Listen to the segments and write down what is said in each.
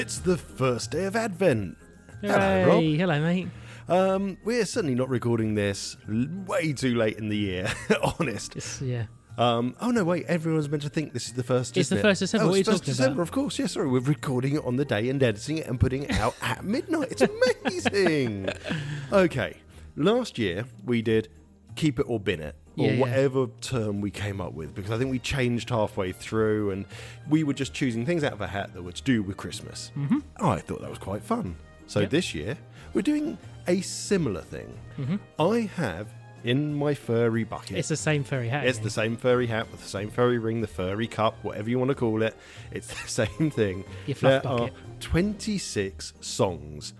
It's the first day of Advent. Hooray. Hello, Rob. Hello, mate. We're certainly not recording this way too late in the year, honest. Yeah. Oh no, wait! Everyone's meant to think this is the first. It's the isn't it? 1st December. Oh, What are you it's 1st talking December, about? of course. Yeah, sorry, we're recording it on the day and editing it and putting it out at midnight. It's amazing. Okay, last year we did keep it or bin it, or Yeah. whatever term we came up with, because I think we changed halfway through, and we were just choosing things out of a hat that were to do with Christmas. Mm-hmm. I thought that was quite fun. So Yep. this year we're doing a similar thing. Mm-hmm. I have in my furry bucket. It's the same furry hat. It's isn't the it? same furry hat with the same furry ring, the furry cup, whatever you want to call it. It's the same thing. Your fluff There bucket. are 26 songs.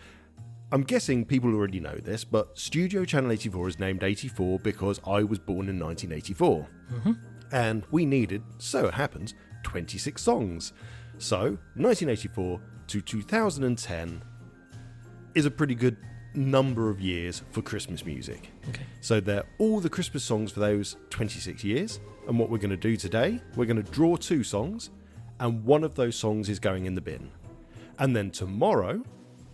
I'm guessing people already know this, but Studio Channel 84 is named 84 because I was born in 1984. Mm-hmm. And we needed, so it happens, 26 songs. So, 1984 to 2010 is a pretty good number of years for Christmas music. Okay. So they're all the Christmas songs for those 26 years. And what we're going to do today, we're going to draw 2 songs, and one of those songs is going in the bin. And then tomorrow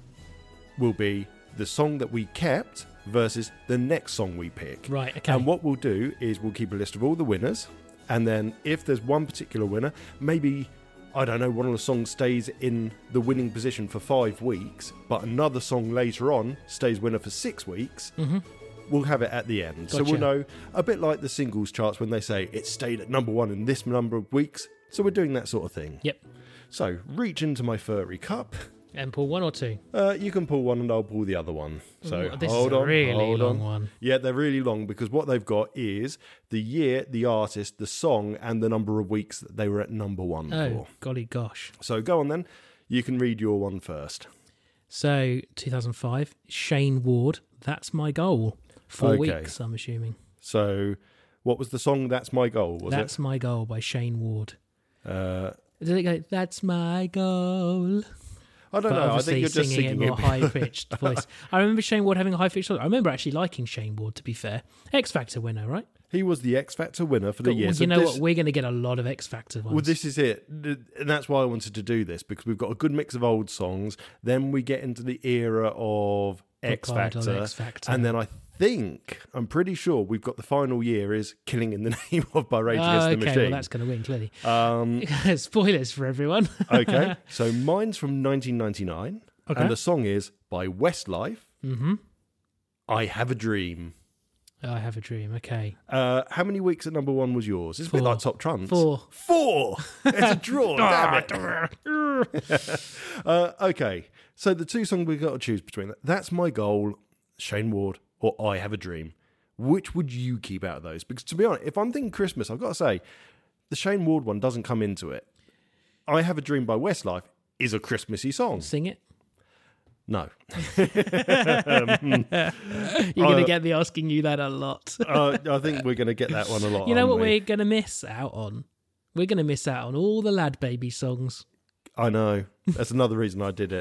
will be the song that we kept versus the next song we pick. Right, okay. And what we'll do is we'll keep a list of all the winners, and then if there's one particular winner, maybe, I don't know, one of the songs stays in the winning position for 5 weeks, but another song later on stays winner for 6 weeks, we'll have it at the end. So Gotcha. we'll know, a bit like the singles charts when they say it stayed at number 1 in this number of weeks. So we're doing that sort of thing. Yep. So reach into my furry cup. And pull 1 or 2. You can pull one and I'll pull the other one. So Ooh, this hold is a on, really hold long on. one. Yeah, they're really long because what they've got is the year, the artist, the song, and the number of weeks that they were at number 1 Oh, for. golly gosh. So go on then. You can read your one first. So, 2005, Shane Ward, That's My Goal. 4 Okay. weeks, I'm assuming. So what was the song? That's My Goal, was That's My Goal by Shane Ward. it? Does it go, That's My Goal? I don't But know. I obviously think you're just singing it singing in a more high-pitched voice. I remember Shane Ward having a high-pitched voice. I remember actually liking Shane Ward, to be fair. X Factor winner, right? He was the X Factor winner for the year. You So know this- what? We're going to get a lot of X Factor ones. Well, this is it. And that's why I wanted to do this, because we've got a good mix of old songs. Then we get into the era of X Rock Idol, Factor. X Factor. And then I'm pretty sure we've got the final year is Killing in the Name of by Rage Against the okay, Machine. well, that's going to win, clearly. Spoilers for everyone. Okay, so mine's from 1999. Okay. And the song is by Westlife. Mm-hmm. I Have a Dream. I Have a Dream, okay. How many weeks at number 1 was yours? It's a bit 4. like Top Trumps. 4. 4! It's a draw, damn it. Okay, so the 2 songs we've got to choose between. That's My Goal, Shane Ward, or I Have a Dream. Which would you keep out of those? Because to be honest, if I'm thinking Christmas, I've got to say, the Shane Ward one doesn't come into it. I Have a Dream by Westlife is a Christmassy song. Sing it. No. You're going to get me asking you that a lot. I think we're going to get that one a lot. You know aren't what we? we're going to miss out on? We're going to miss out on all the Lad Baby songs. I know. That's another reason I did it.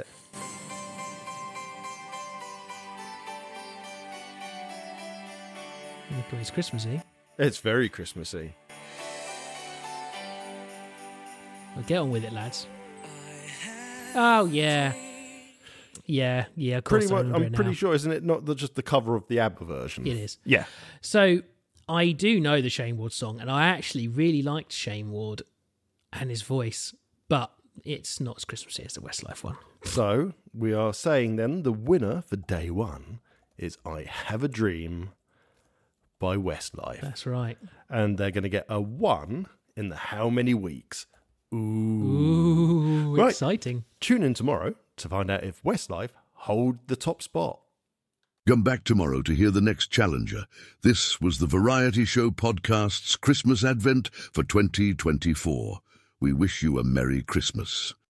Oh, it's Christmassy. It's very Christmassy. Well, get on with it, lads. Oh, yeah. Yeah, of course. Pretty I much, remember I'm it pretty now. sure, isn't it? Not just the cover of the ABBA version. It is. Yeah. So I do know the Shane Ward song, and I actually really liked Shane Ward and his voice, but it's not as Christmassy as the Westlife one. So we are saying then the winner for day 1 is I Have a Dream by Westlife. That's right. And they're going to get a 1 in the how many weeks. Ooh, Right. exciting. Tune in tomorrow to find out if Westlife hold the top spot. Come back tomorrow to hear the next challenger. This was the Variety Show Podcast's Christmas Advent for 2024. We wish you a Merry Christmas.